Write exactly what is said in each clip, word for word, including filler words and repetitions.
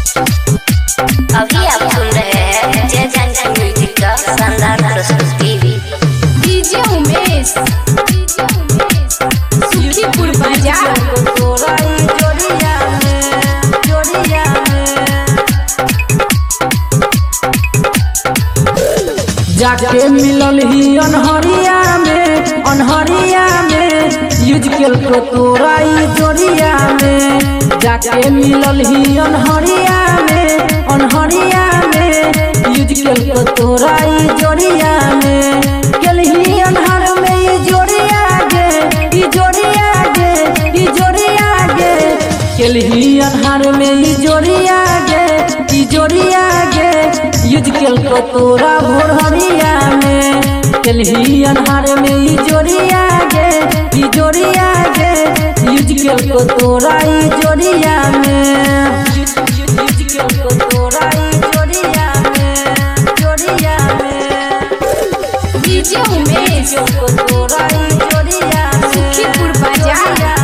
अभी आप सुन रहे हैं जय जानकी म्यूजिक का शानदार प्रस्तुति। डीजे उमेश सुखीपुर बाजार। जाके मिलल ही अनहरिया में अनहरिया में यूज केल को तोरा ई जोरिया में। जाके मिलल ही अनहरिया में अनहरिया में यूज केल को तोरा ई जोरिया में। केल ही अनहर में ई जोरिया गे ई जोरिया गे ई जोरिया गे। केल ही अनहर में ई जोरिया गे ई जोरिया गे यूज केल को तोरा भोरहरिया में। केल ही अनहार में ई जोरिया गे ई जोरिया गे यूज केल को तोरा ई जोरिया में। यूज केल को तोरा ई जोरिया में जोरिया में। डीजे उमेश को तोरा ई जोरिया सुखीपुर बाजार।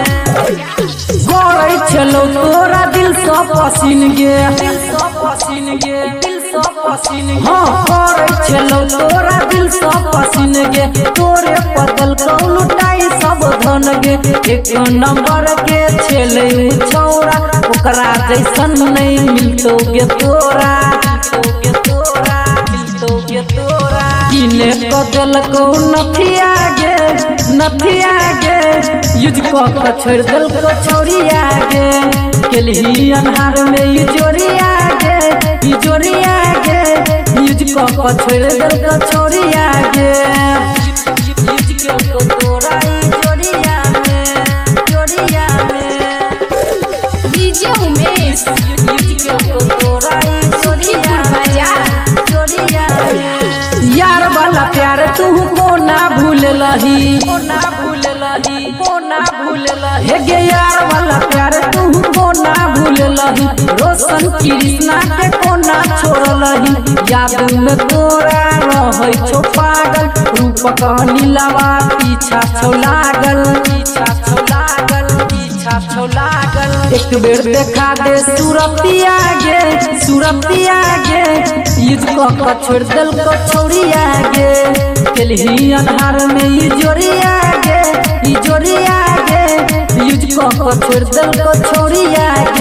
गोरै चलो तोरा दिल से पसीन गे दिल से पसीन गे दिल से पसीन गे। हाँ गोरै चलो तोरा दिल से पसीन गे। तोरे बदल को लुटाई सब धन गे। एक नंबर के छेले छौरा ओकरा जैसन नहीं मिलतो गे तोरा मिलतो गे तोरा मिलतो गे तोरा। किने को दिल को नथिया गे नथिया गे यूज को छोड़ दिल को छोड़िया गे। केल ही अनहार में ई जोरिया गे ई जोरिया गे यूज को छोड़ दिल को छोड़िया गे। यूज केल को तोरा ई जोरिया में जोरिया में। डीजे उमेश यूज केल को तोरा ई सुखीपुर बाजार। जोरिया में। यार वाला प्यार तू को ना भूल लही को ना भूल लही को ना भूल लही। हे गे यार वाला प्यार तू को ना भूल लही। रोशन कृष्णा के को ना छोड़ लही। याद में तोरा रहै छो पागल रूपक नीलवा पीछा छौ लागल पीछा छौ लागल पीछा छौ लागल। एक बेर देखा दे सूरतिया गे सूरतिया गे यूज को छोड़ दिल को छोड़िया गे। केल ही अनहार में ई जोरिया गे ई जोरिया गे यूज को छोड़ दिल को छोड़िया गे।